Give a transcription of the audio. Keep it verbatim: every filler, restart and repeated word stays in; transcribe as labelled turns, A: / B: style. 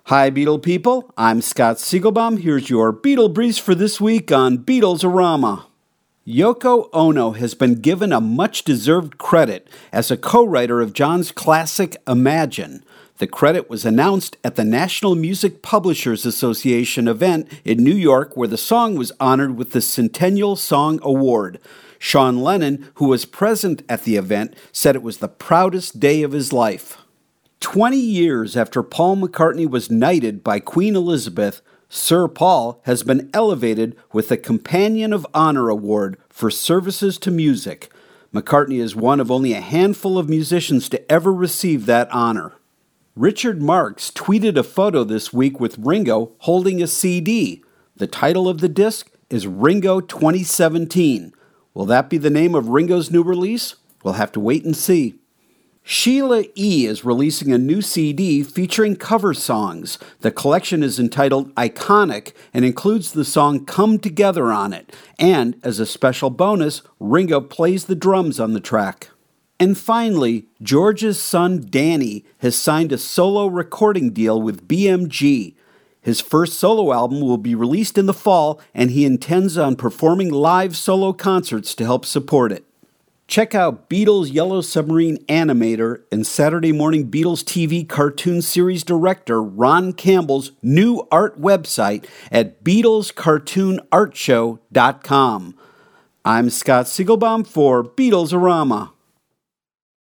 A: Hi, Beatle people. I'm Scott Siegelbaum. Here's your Beatle Breeze for this week on Beatles-orama. Yoko Ono has been given a much-deserved credit as a co-writer of John's classic Imagine. The credit was announced at the National Music Publishers Association event in New York, where the song was honored with the Centennial Song Award. Sean Lennon, who was present at the event, said it was the proudest day of his life. Twenty years after Paul McCartney was knighted by Queen Elizabeth, Sir Paul has been elevated with the Companion of Honor Award for services to music. McCartney is one of only a handful of musicians to ever receive that honor. Richard Marx tweeted a photo this week with Ringo holding a C D. The title of the disc is Ringo twenty seventeen. Will that be the name of Ringo's new release? We'll have to wait and see. Sheila E. is releasing a new C D featuring cover songs. The collection is entitled Iconic and includes the song Come Together on it. And, as a special bonus, Ringo plays the drums on the track. And finally, George's son Danny has signed a solo recording deal with B M G. His first solo album will be released in the fall, and he intends on performing live solo concerts to help support it. Check out Beatles Yellow Submarine animator and Saturday Morning Beatles T V cartoon series director Ron Campbell's new art website at Beatles Cartoon Art Show dot com. I'm Scott Siegelbaum for Beatles-orama.